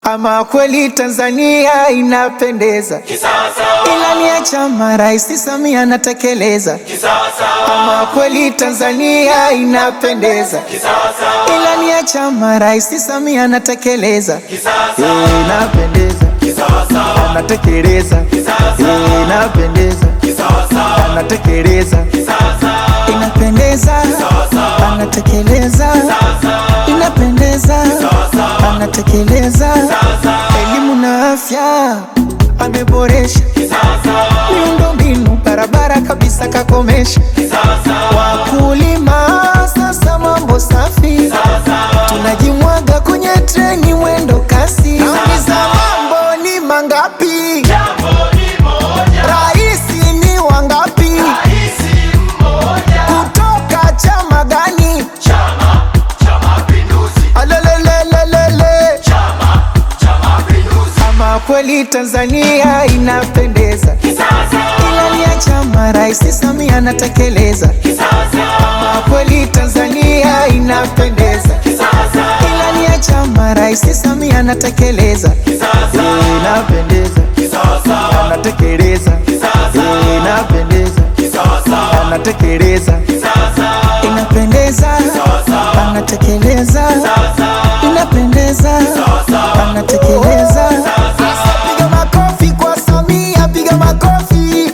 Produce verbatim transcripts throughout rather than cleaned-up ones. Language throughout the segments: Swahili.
Ama kweli Tanzania inapendeza kisasa. Ilani ya chama Rais Samia anatekeleza kisasa. Ama kweli Tanzania inapendeza kisasa. Ilani ya chama Rais Samia anatekeleza kisasa. Inapendeza kisasa. Anatekeleza kisasa. Inapendeza kisasa. Anatekeleza kisasa. Inapendeza kisasa. Anatekeleza kisasa. Inapendeza kisasa. Anatekeleza kisasa. Elimu na afya ameboresha kisasa. Miundombinu barabara kabisa kakomesha kisasa. Wakulima sasa mambo safi kisasa. Tunajimwaga kwenye treni mwendo kasi. Nauliza mambo ni mangapi? Jambo ni moja. Raisi ni wangapi? Raisi mmoja. Kutoka chama gani? Chama cha Mapinduzi. Alelelelelele. Chama cha Mapinduzi. Ama kweli Tanzania inapendeza kisasa. Ilani ya chama Rais Samia anatekeleza kisasa. Ama kweli Tanzania inapendeza kisasa. Ilani ya chama Rais Samia anatekeleza kisasa. Inapendeza kisasa. Anatekeleza kisasa. Inapendeza kisasa. Anatekeleza kisasa. Inapendeza kisasa. Anatekeleza kisasa. Inapendeza kisasa. Anatekeleza kisasa. Piga makofi kwa Samia, piga makofi.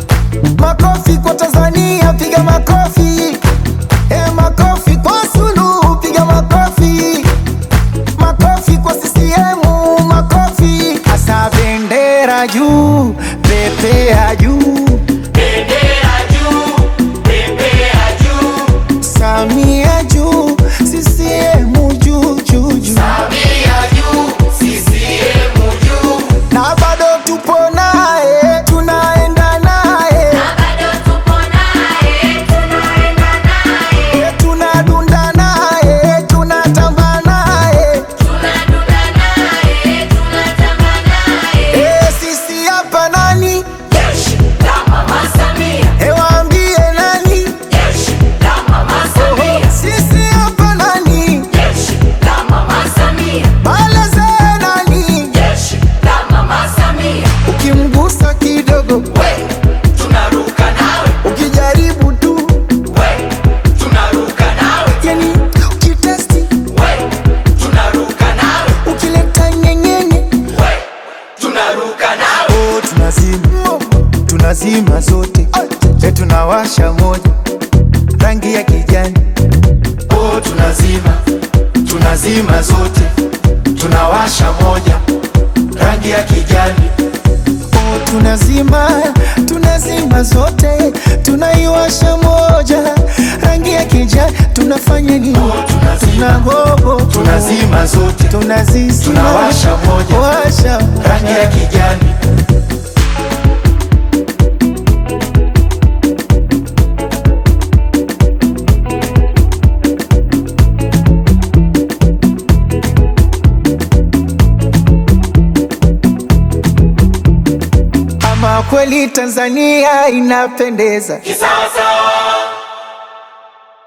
Makofi kwa Tanzania, piga makofi. Eh, makofi kwa Suluhu, piga makofi. Makofi kwa C C M, makofi. Asa bendera juu, pepea juu. Bendera juu, pepea juu. Samia juu, C C M juu juu juu. Samia juu, C C M juu. Na bado tupo naye, tunaenda naye. Na bado tupo naye, tunaenda naye. Tunadunda naye, tunatamba naye. Tunadunda naye, tunatamba naye. Eh, sisi hapa nani? Jeshi la Mama Samia. Eh, waambie nani? Jeshi la Mama Samia. Sisi hapa nani? Jeshi la Mama Samia. Baleze nani? Jeshi la Mama Samia. Ukimgusa kidogo we tunaruka nawe. Ukijaribu tu we tunaruka nawe. Yani ukitesti we tunaruka nawe. Ukileta nyenyenye we tunaruka nawe. Oh, tunazima tunazima zote. E, tunawasha moja rangi ya kijani. Oh, tunazima tunazima zote. Tunawasha moja rangi ya kijani. Oh, tunazima tunazima zote. Tunaiwasha moja rangi ya kijani. Tunafanya nini? Oh, tunagogo tunazima zote. Tunazizima tunawasha moja washa rangi ya kijani. Ama kweli Tanzania inapendeza kisasa.